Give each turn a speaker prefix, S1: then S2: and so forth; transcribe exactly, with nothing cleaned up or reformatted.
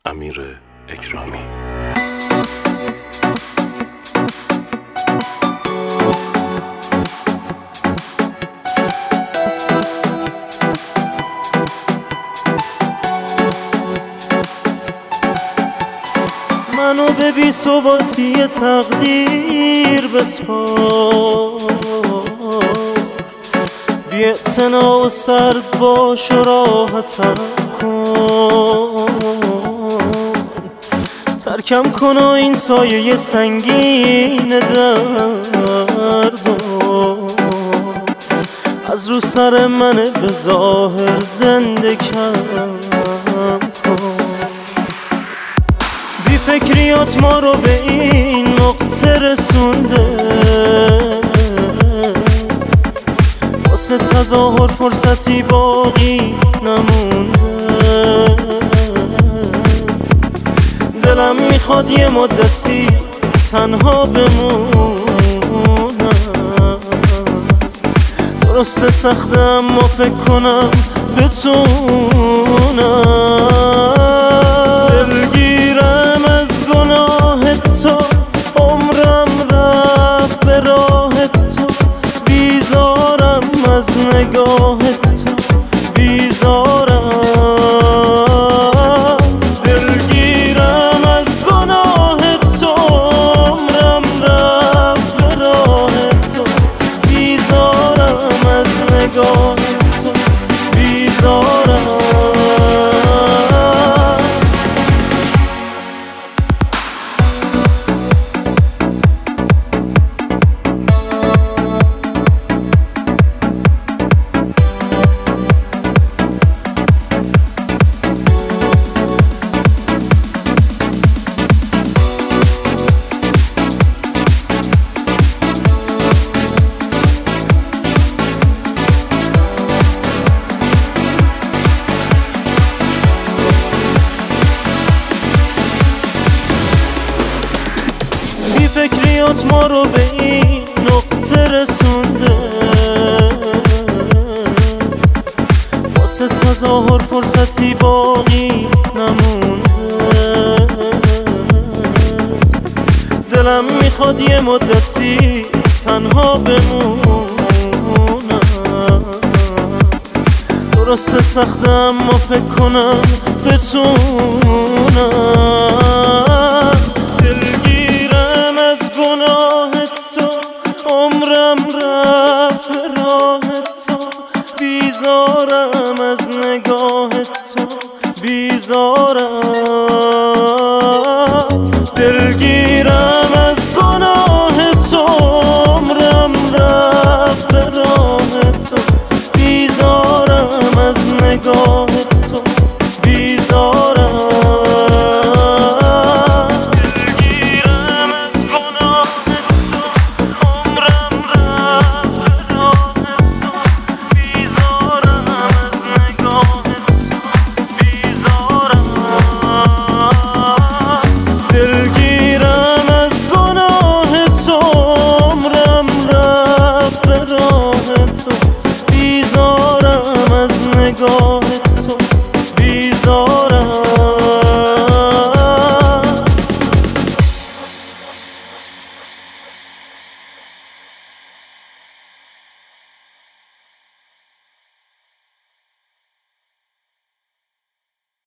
S1: امیر اکرامی.
S2: منو به بی ثباتی تقدیر بسپار، بی اعتنا و سرد باش و راحتم کن. ترکم کن و این سایه سنگین دردو از رو سر من به ظاهر زنده کم کن. بی فکریات ما رو به این نقطه رسونده، واسه تظاهر فرصتی باقی نمونده. دلم میخواد یه مدتی تنها بمونم، درسته سخته اما فکر کنم بتونم. دلگیرم از گناه تو، عمرم رفت به راه تو، بیزارم از نگاه تو، بیزارم. دلگیرم از گناه تو، عمرم رفت به راه تو، بیزارم از نگاه تو، بیزارم. بی فکریات ما رو به این نقطه رسونده، واسه تظاهر فرصتی باقی نمونده. دلم میخواد یه مدتی تنها بمونم، درسته سخته اما فکر کنم بتونم. دلگیرم از گناه تو، عمرم رفت به راه تو، بیزارم از نگاه تو، بیزارم.